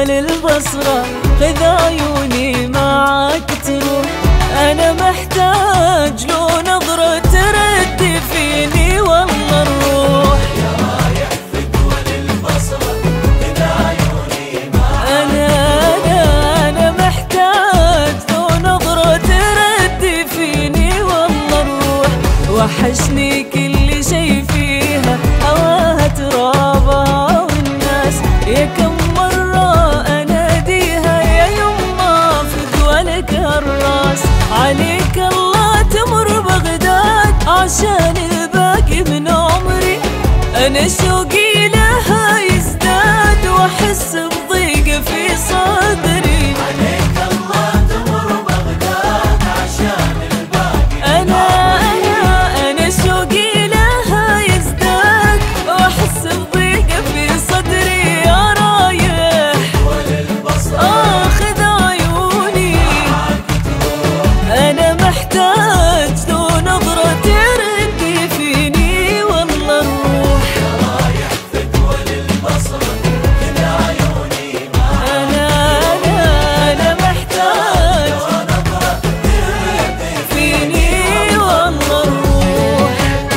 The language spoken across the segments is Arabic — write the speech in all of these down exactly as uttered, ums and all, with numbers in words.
دول البصرة، خذ عيوني معاك تروح. أنا محتاج لو نظرة ترد فيني والله الروح. يا رايح في دول البصرة خذ عيوني معاك. أنا أنا أنا محتاج لو نظرة ترد فيني والله الروح. وحشني كل شي فيها، هواها ترابها والناس، يا كم مرة أناديها يا يما في دولك الراس. عليك الله تمر بغداد عشان الباقي من عمري، أنا شوقي لها يزداد وأحس بضيق في صدري. عليك الله تمر بغداد عشان الباقي. أنا أنا أنا شوقي لها يزداد وأحس بضيق في صدري. يا رايح دول البصرة آه خذ عيوني، أنا محتاج لو نظرة ترد فيني والله الروح. يا رايح في دول البصرة خذ عيوني معاك. أنا أنا أنا محتاج ونظرة ترد فيني والله الروح.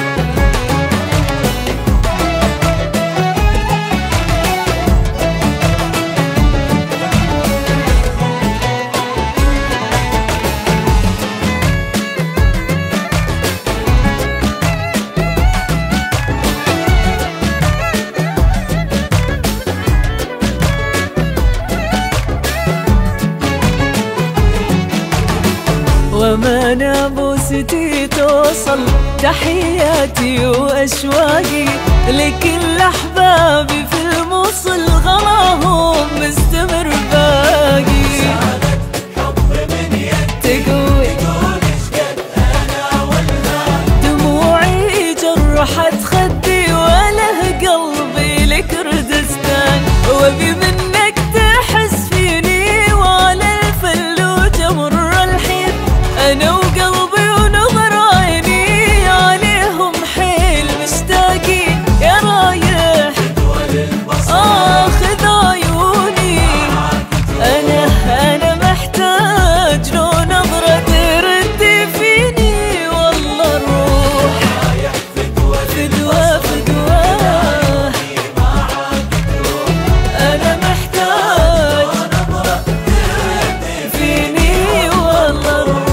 وما نابوستي توصل تحياتي وأشواقي لكل أحبابي في الموصل، غلاهم مستمر باقي. سعادة حب من يد تقوي تقول اشقد انا والها. دموعي جرحت خدي وله قلبي لكردستان، وابي منك تحس فيني وعلى الفلوجة مر الحين. أنا وقلبي ونظر عيني عليهم حيل مشتاقين. يا رايح دول البصرة آه خذ عيوني، أنا أنا محتاج لو نظرة ترد فيني والله الروح. رايح في دول فدوى فدوى معاك تروح. أنا محتاج ونظرة ترد فيني والله الروح.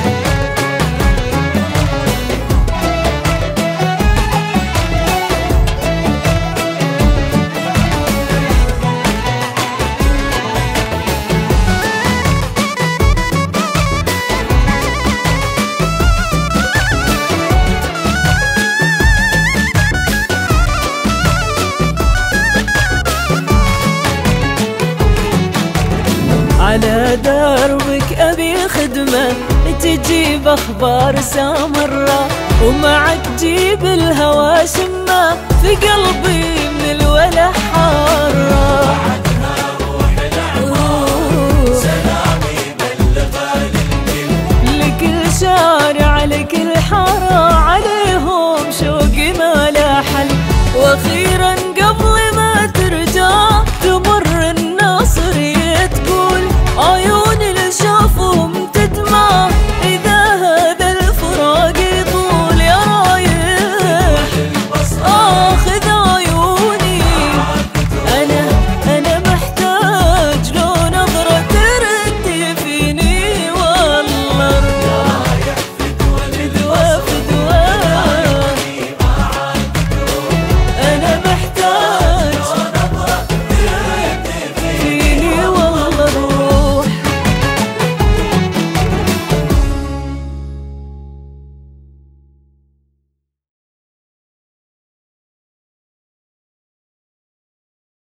على دربك أبي خدمة تجيب أخبار سامرة، ومعك جيب الهوى شمة في قلبي من الولا حارة. بعدها روح الأعمار سلامي بلغ للكل. لكل شارع لكل حارة عليهم شوقي ما لا حل، وأخيرا